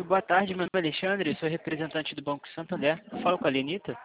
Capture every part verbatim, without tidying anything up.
Boa tarde, meu nome é Alexandre, eu sou representante do Banco Santander. Eu falo com a Lenita.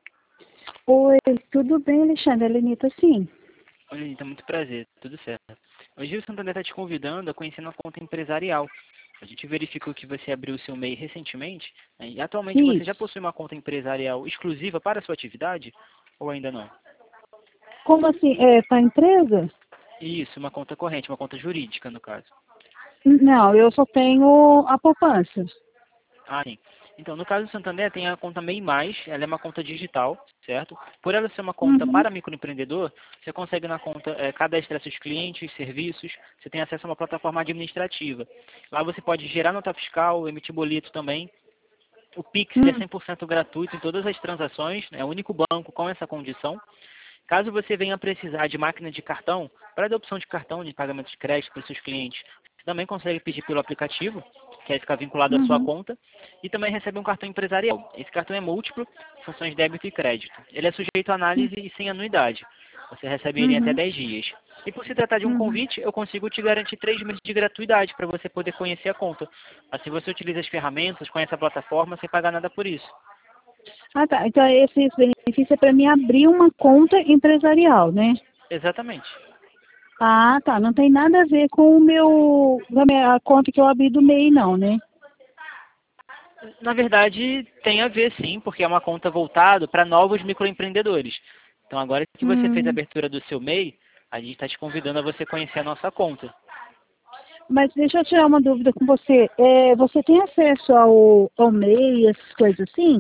Oi, tudo bem, Alexandre? Lenita, sim. Oi, Lenita, muito prazer, tudo certo. Hoje o Santander está te convidando a conhecer uma conta empresarial. A gente verificou que você abriu o seu M E I recentemente, né, e atualmente você já Isso. possui uma conta empresarial exclusiva para a sua atividade ou ainda não? Como assim? É para a empresa? Isso, uma conta corrente, uma conta jurídica no caso. Não, eu só tenho a poupança. Ah, sim. Então, no caso do Santander, tem a conta M E I Mais, ela é uma conta digital, certo? Por ela ser uma conta Uhum. para microempreendedor, você consegue na conta é, cadastrar seus clientes, serviços, você tem acesso a uma plataforma administrativa. Lá você pode gerar nota fiscal, emitir boleto também. O Pix ele é Hum. cem por cento gratuito em todas as transações, é o único banco com essa condição. Caso você venha precisar de máquina de cartão, para a adopção de cartão de pagamento de crédito para os seus clientes, você também consegue pedir pelo aplicativo, que é ficar vinculado à sua Uhum. conta, e também recebe um cartão empresarial. Esse cartão é múltiplo, funções de débito e crédito. Ele é sujeito a análise e sem anuidade. Você recebe ele em até Uhum. dez dias. E por se tratar de um Uhum. convite, eu consigo te garantir três meses de gratuidade para você poder conhecer a conta. Assim você utiliza as ferramentas, conhece a plataforma sem pagar nada por isso. Ah, tá. Então, esse benefício é para mim abrir uma conta empresarial, né? Exatamente. Ah, tá. Não tem nada a ver com o meu, a minha a conta que eu abri do M E I, não, né? Na verdade, tem a ver sim, porque é uma conta voltada para novos microempreendedores. Então, agora que você fez a Hum. abertura do seu M E I, a gente está te convidando a você conhecer a nossa conta. Mas deixa eu tirar uma dúvida com você. É, você tem acesso ao, ao M E I, essas coisas assim?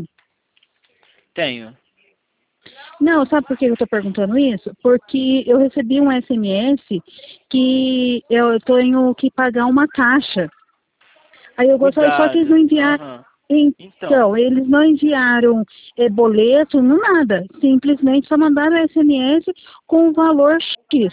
Tenho. Não, sabe por que eu estou perguntando isso? Porque eu recebi um S M S que eu tenho que pagar uma taxa. Aí eu gostaria, só que eles não Cuidado. enviaram. Aham. Então, Então, eles não enviaram é, boleto, não nada. Simplesmente só mandaram S M S com o valor X.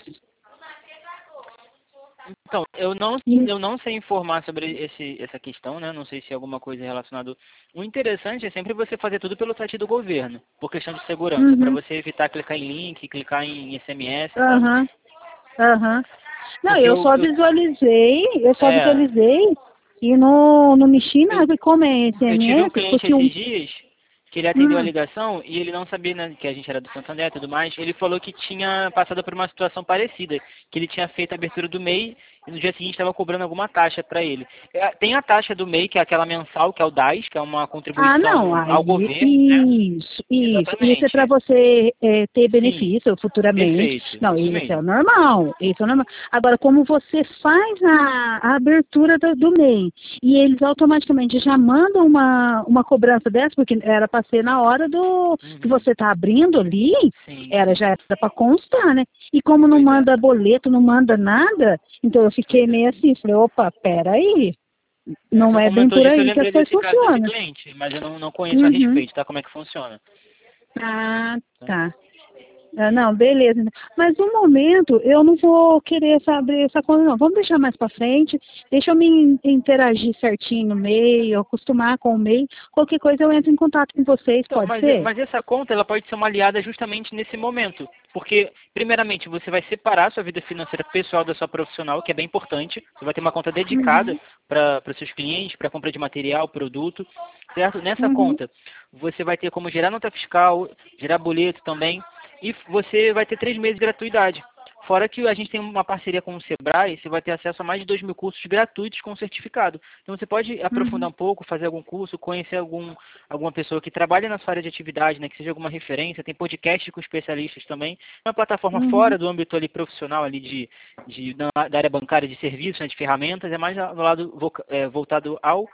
então eu, não, E- eu não sei informar sobre esse, essa questão, né? Não sei se é alguma coisa relacionada. O interessante é sempre você fazer tudo pelo site do governo, por questão de segurança, para Uhum, você evitar clicar em link, clicar em S M S, sabe? aham, aham. Não, Porque eu eu, só eu visualizei, eu só é, visualizei e não, não mexi eu, nada. E como é Eu tive um S M S, cliente porque o. esses dias que ele atendeu a Hum, ligação e ele não sabia, né, que a gente era do Santander e tudo mais. Ele falou que tinha passado por uma situação parecida, que ele tinha feito a abertura do M E I e no dia seguinte estava cobrando alguma taxa para ele. É, tem a taxa do M E I, que é aquela mensal, que é o D A S, que é uma ah, não, contribuição ao aí, governo, né? isso, isso. Isso é para Exatamente. você é, ter Sim, benefício futuramente. perfeito. Não, Isso isso é o mesmo. normal, isso é o normal. Agora, como você faz a, a abertura do, do M E I e eles automaticamente já mandam uma, uma cobrança dessa, porque era para ser na hora do que Uhum. você está abrindo ali, Sim, era já sim. era para constar, né? E como não Pois é. manda boleto, não manda nada, então eu fiquei Pois é. meio assim, falei, opa, peraí, É, não você é bem comentou por disso, eu aí que as lembrei coisas desse caso desse funcionam. cliente, mas eu não, não conheço a Uhum. respeito, tá? Como é que funciona. Ah, Tá? tá. Ah, não, beleza. Mas no momento eu não vou querer saber essa coisa, não. Vamos deixar mais para frente. Deixa eu me in- interagir certinho no meio, acostumar com o meio. Qualquer coisa eu entro em contato com vocês, Então, pode mas, ser? mas essa conta ela pode ser uma aliada justamente nesse momento. Porque, primeiramente, você vai separar sua vida financeira pessoal da sua profissional, que é bem importante. Você vai ter uma conta dedicada Uhum, para os seus clientes, para compra de material, produto, certo? Nessa uhum, conta, você vai ter como gerar nota fiscal, gerar boleto também, e você vai ter três meses de gratuidade. Fora que a gente tem uma parceria com o Sebrae, você vai ter acesso a mais de dois mil cursos gratuitos com certificado. Então você pode aprofundar uhum, um pouco, fazer algum curso, conhecer algum, alguma pessoa que trabalha na sua área de atividade, né, que seja alguma referência, tem podcast com especialistas também. É uma plataforma uhum. fora do âmbito ali profissional ali de, de, da da área bancária de serviços, né, de ferramentas, é mais do lado voca- é, voltado ao,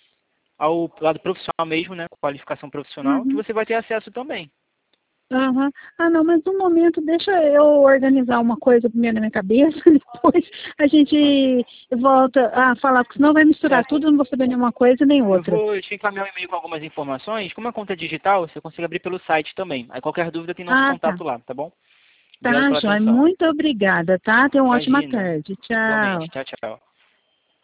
ao lado profissional mesmo, né, qualificação profissional, que Uhum. você vai ter acesso também. Aham. Ah, não, mas no momento deixa eu organizar uma coisa primeiro na minha cabeça, depois a gente volta a falar, porque senão vai misturar Certo. tudo, eu não vou saber nenhuma coisa nem Eu outra. vou te encaminhar um e-mail com algumas informações. Como a conta é digital, você consegue abrir pelo site também. Aí qualquer dúvida tem nosso Ah, tá. contato lá, tá bom? Obrigado Tá, pela Joia. atenção. Muito obrigada, tá? Tenha uma ótima Imagina. tarde. Tchau. Igualmente. Tchau, tchau.